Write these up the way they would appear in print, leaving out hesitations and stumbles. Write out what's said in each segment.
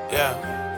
Yeah.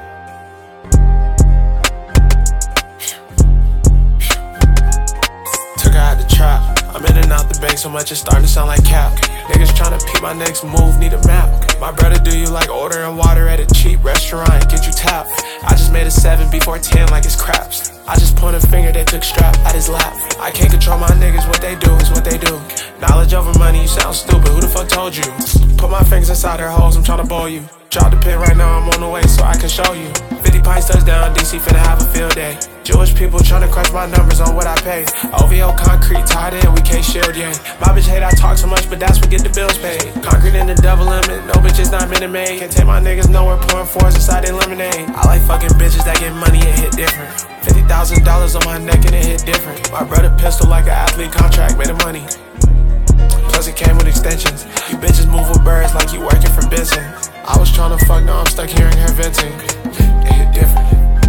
Took her out the trap. I'm in and out the bank so much it's starting to sound like cap. Niggas tryna peep my next move, need a map. My brother do you like ordering water at a cheap restaurant, get you tapped. I just made a 7 before 10 like it's craps. I just point a finger, they took strap at his lap. I can't control my niggas, what they do is what they do. Knowledge over money, you sound stupid, who the fuck told you? Put my fingers inside her holes, I'm tryna bowl you. Drop the pin right now, I'm on the way so I can show you. 50 pints touchdown, DC finna have a field day. Jewish people tryna crush my numbers on what I pay. OVO concrete tied in, we can't shield, yeah. My bitch hate I talk so much, but that's what get the bills paid. Concrete in the double limit, no bitches not minute made. Can't take my niggas nowhere, pouring fours inside their lemonade. I like fucking bitches that get money and hit different. $50,000 on my neck and it hit different. My brother pistol like an athlete contract, made of money. Plus it came with extensions. You bitches move with birds like you working for Benson. I was tryna fuck, now I'm stuck hearing her venting. It hit different.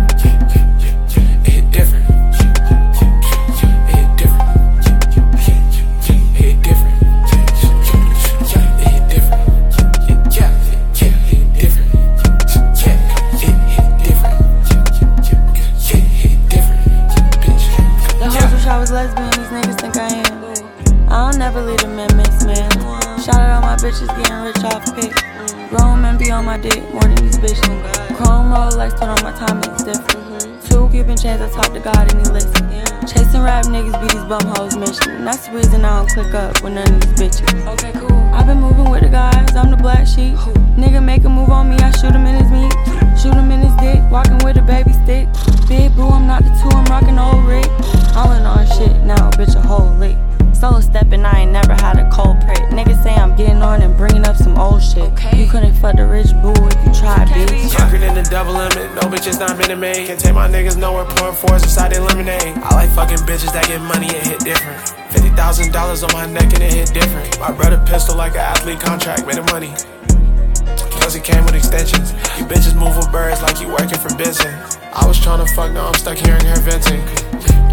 It hit different. It hit different. It hit different. It hit different. Yeah, it hit different. Yeah, it hit different. Yeah, it hit different. Bitch. The hoes wish I was lesbian, these niggas think I am. I don't never leave amendments, man. Shout out all my bitches getting rich off pick. Grown men be on my dick more than these bitches. Chrome Rolex, turn on my timing, it's different. 2 Cuban chains, I talk to God and he listen. Chasing rap niggas be these bum hoes mission. And that's the reason I don't click up with none of these bitches. Okay, cool. I've been moving with the guys, I'm the black sheep. Nigga make a move on me, I shoot him in his meat. Shoot him in his dick, walking with a baby stick. Big boo, I'm not the 2, I'm rocking old Rick. All in on shit, now bitch a whole lick. Solo steppin', I ain't never had a cold prick. Niggas say I'm getting on and bringing up some old shit. Okay. You couldn't fuck the rich boo if you tried, bitch. Concrete in the double limit, no bitches not minute made. Can't take my niggas nowhere, pouring fours inside their lemonade. I like fucking bitches that get money and hit different. $50,000 on my neck and it hit different. My brother pistol like an athlete contract, made of money. Plus it came with extensions. You bitches move with birds like you working for Benson. I was tryna fuck, now I'm stuck hearing her venting.